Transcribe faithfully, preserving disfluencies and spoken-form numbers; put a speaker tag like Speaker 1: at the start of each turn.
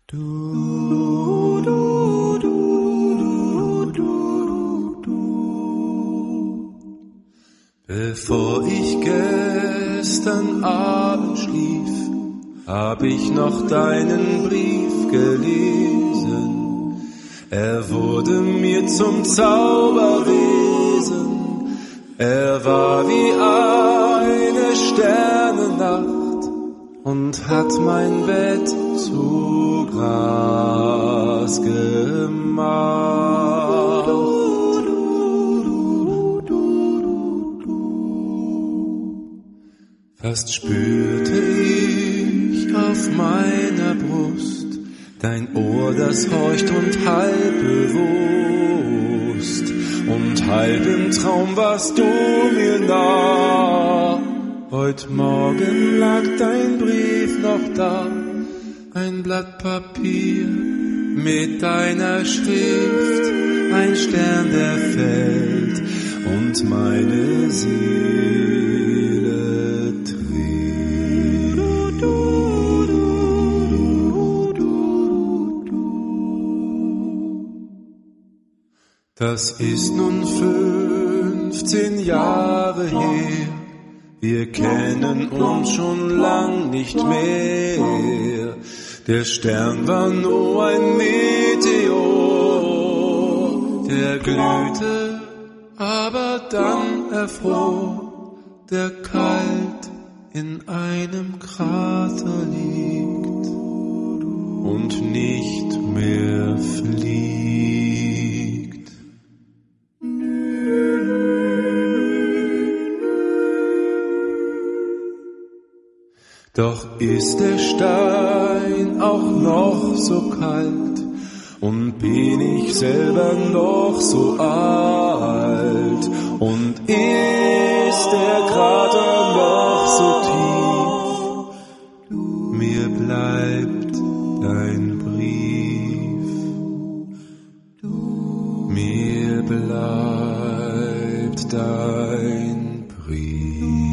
Speaker 1: Du, du, du, du, du. Bevor ich gestern Abend schlief, hab ich noch deinen Brief gelesen. Er wurde mir zum Zauberwesen. Er war wie eine Sternennacht und hat mein Bett zu Gras gemacht. Fast spürte ich auf meiner Brust dein Ohr, das horcht und halb bewusst und halb im Traum warst du mir nah. Heut Morgen lag dein Brief noch da, ein Blatt Papier mit deiner Schrift, ein Stern, der fällt und meine Seele trifft. Das ist nun fünfzehn Jahre her, wir kennen uns schon lang nicht mehr. Der Stern war nur ein Meteor, der glühte, aber dann erfror, der kalt in einem Krater liegt und nicht mehr fliegt. Doch ist der Stein auch noch so kalt und bin ich selber noch so alt und ist der Krater noch so tief, mir bleibt dein Brief, mir bleibt dein Brief.